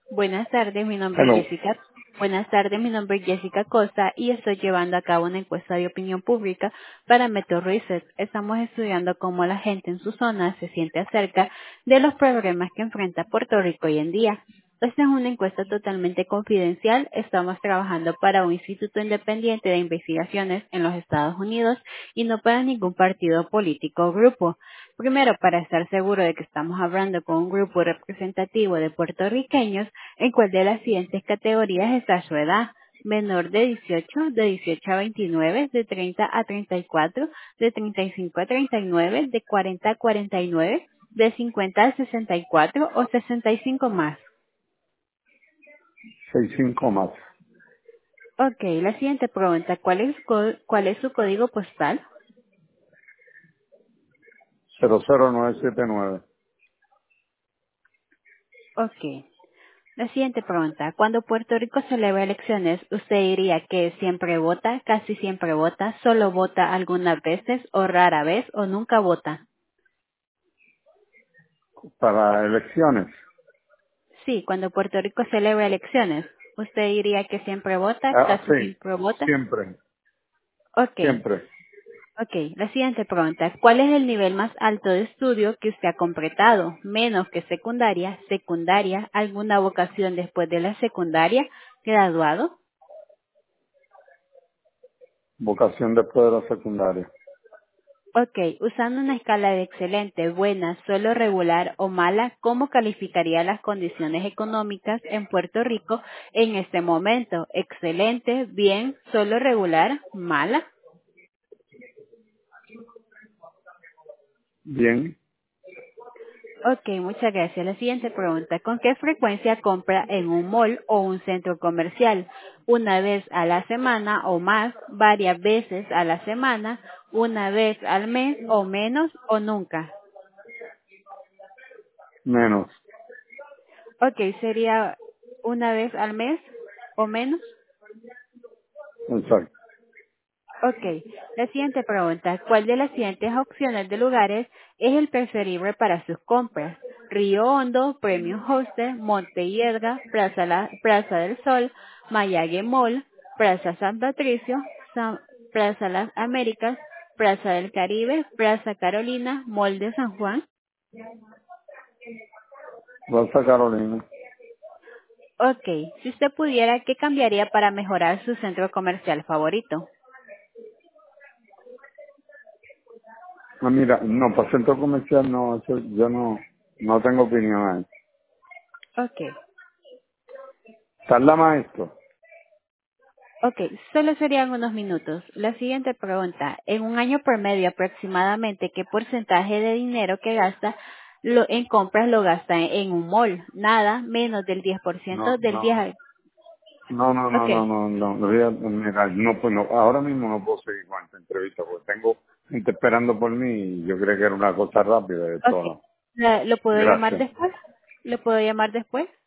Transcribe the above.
Buenas tardes, mi nombre es Hello. Jessica. Buenas tardes, mi nombre es Jessica Costa y estoy llevando a cabo una encuesta de opinión pública para Metro Research. Estamos estudiando cómo la gente en su zona se siente acerca de los problemas que enfrenta Puerto Rico hoy en día. Esta es una encuesta totalmente confidencial. Estamos trabajando para un instituto independiente de investigaciones en los Estados Unidos y no para ningún partido político o grupo. Primero, para estar seguro de que estamos hablando con un grupo representativo de puertorriqueños, ¿en cuál de las siguientes categorías está su edad? Menor de 18, de 18 a 29, de 30 a 34, de 35 a 39, de 40 a 49, de 50 a 64 o 65 más. 65 más. Ok, la siguiente pregunta, ¿cuál es su código postal? 00979. Ok. La siguiente pregunta. Cuando Puerto Rico celebra elecciones, ¿usted diría que siempre vota, casi siempre vota, solo vota algunas veces o rara vez o nunca vota? Para elecciones. Sí, cuando Puerto Rico celebra elecciones, ¿usted diría que siempre vota, casi Sí. siempre vota? Siempre. Ok, Siempre. ok. La siguiente pregunta. ¿Cuál es el nivel más alto de estudio que usted ha completado? Menos que secundaria, secundaria, alguna vocación después de la secundaria, graduado. Vocación después de la secundaria. Ok, usando una escala de excelente, buena, solo regular o mala, ¿cómo calificaría las condiciones económicas en Puerto Rico en este momento? Excelente, bien, solo regular, mala. Bien. Ok, muchas gracias. La siguiente pregunta. ¿Con qué frecuencia compra en un mall o un centro comercial? ¿Una vez a la semana o más? ¿Varias veces a la semana? ¿Una vez al mes o menos o nunca? Menos. Ok, sería una vez al mes o menos. Exacto. Ok, la siguiente pregunta. ¿Cuál de las siguientes opciones de lugares es el preferible para sus compras? Río Hondo, Premium Hostel, Monte Hiedra, Plaza del Sol, Mayagüe Mall, Plaza San Patricio, Plaza Las Américas, Plaza del Caribe, Plaza Carolina, Mall de San Juan. Rosa Carolina. Ok, si usted pudiera, ¿qué cambiaría para mejorar su centro comercial favorito? Mira, no, para centro comercial no, eso yo no tengo opinión ahí. Ok. ¿Tarda más esto? Ok, solo serían unos minutos. La siguiente pregunta. En un año promedio aproximadamente, ¿qué porcentaje de dinero que gasta en compras lo gasta en un mall? Nada, menos del 10% No, del no. 10. Ok, Mira, no, pues no, ahora mismo no puedo seguir con esta entrevista porque tengo gente esperando por mí y yo creía que era una cosa rápida de ok. todo. ¿Lo puedo llamar Gracias. después? ¿Lo puedo llamar después?